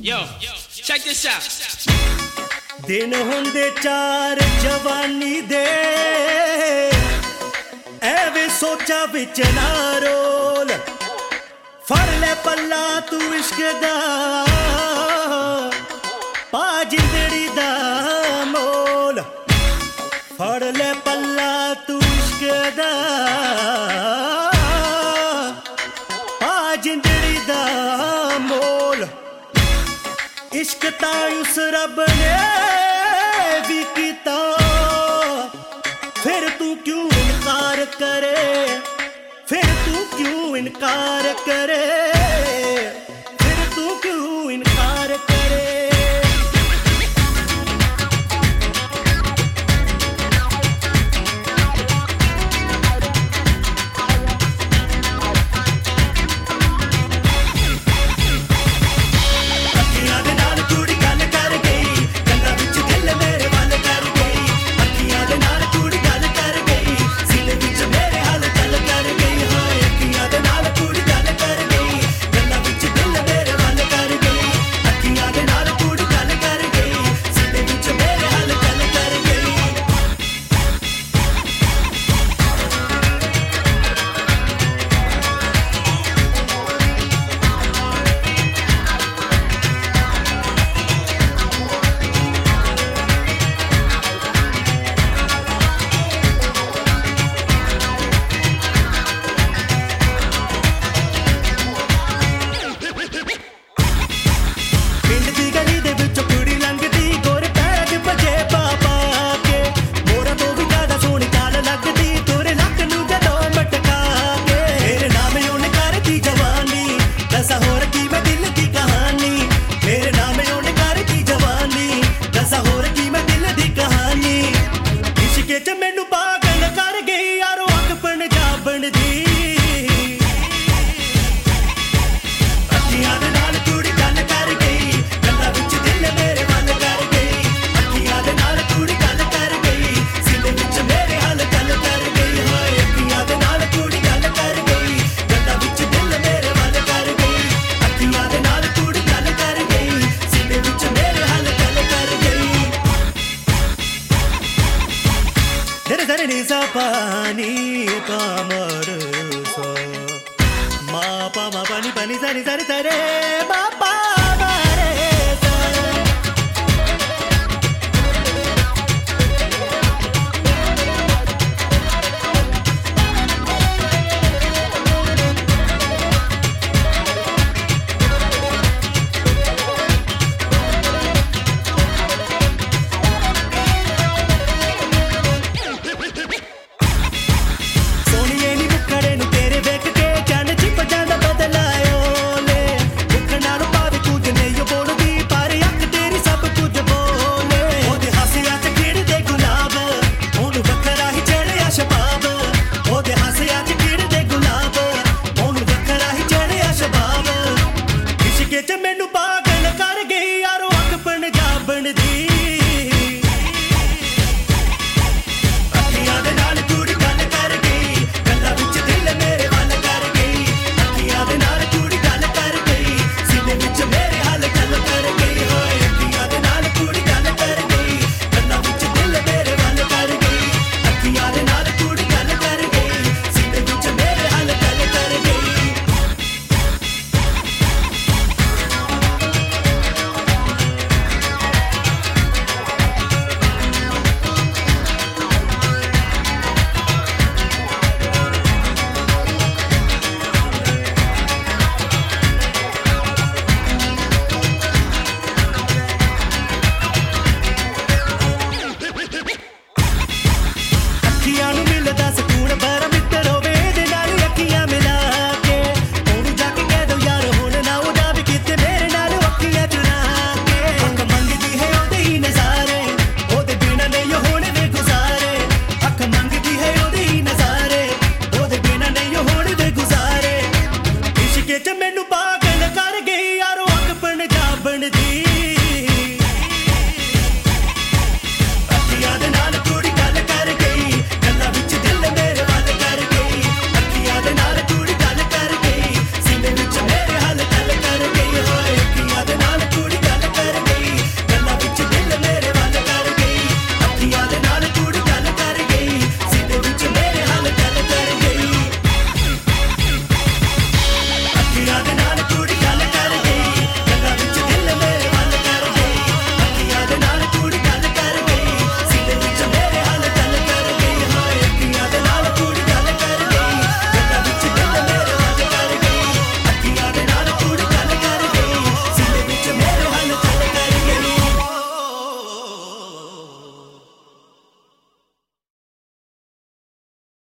Yo, check this out. दिन होंदे चार जवानी दे एवे सोचा विच ना रोल फड़ ले पल्ला तू इश्क दा पा जिंदड़ी दा मोल फड़ ले पल्ला तू इश्क दा पा जिंदड़ी दा मोल इश्क ता उस रब ने भी कीता फिर तू क्यों इनकार करे फिर तू क्यों इनकार करे फिर तू क्यों इनकार करे पानी पामर सा मा पा मा पानी पानी सरी सरी सरे बापा मारे सा ਮੈਨੂੰ